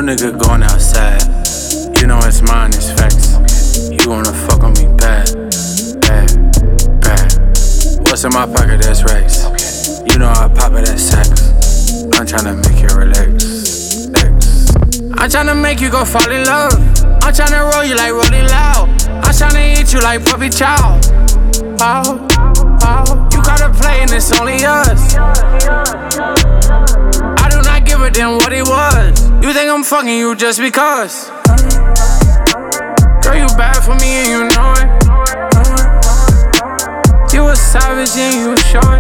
nigga going outside. You know it's mine, it's facts. You wanna fuck on me bad, bad, bad. What's in my pocket, that's racks. You know I pop it at sacks. I'm tryna make you relax, relax. I'm tryna make you go fall in love. I'm tryna roll you like Rolling Loud. I'm tryna eat you like puppy chow. Oh, oh. You caught a play and it's only us. I do not give a damn what it was. You think I'm fucking you just because. Girl, you bad for me and you know it. You a savage and you a short.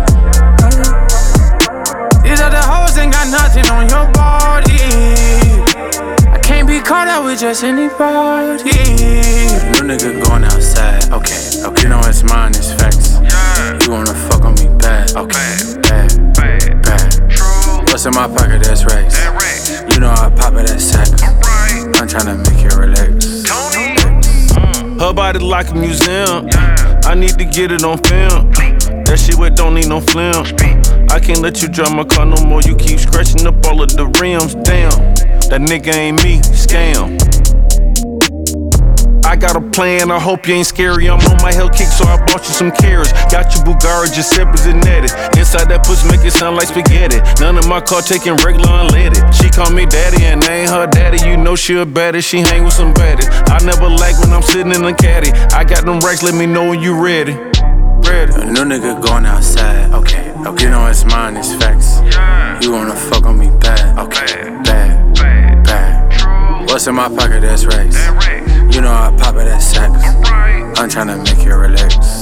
These other hoes ain't got nothing on your body. I can't be caught out with just anybody. New nigga going outside. Okay, okay. You know it's mine, it's facts. You wanna fuck on me bad. Okay, bad, bad. What's in my pocket, that's racks. You know I pop it at sacks. I'm tryna make you relax. Her body like a museum. I need to get it on film. That shit wet don't need no film. I can't let you drive my car no more. You keep scratching up all of the rims. Damn, that nigga ain't me, scam. I got a plan, I hope you ain't scary. I'm on my hell kick, so I bought you some carrots. Got your Bulgari, Giuseppe's and Nettie. Inside that pussy make it sound like spaghetti. None of my car taking regular unleaded. She call me daddy and I ain't her daddy. You know she a baddie, she hang with some baddies. I never like when I'm sitting in a caddy. I got them racks, let me know when you ready. A new nigga going outside. Okay, okay. You know it's mine, it's facts. You wanna fuck on me bad. Okay, bad, bad. What's in my pocket, that's racks. You know I pop it at sacks. I'm tryna make you relax.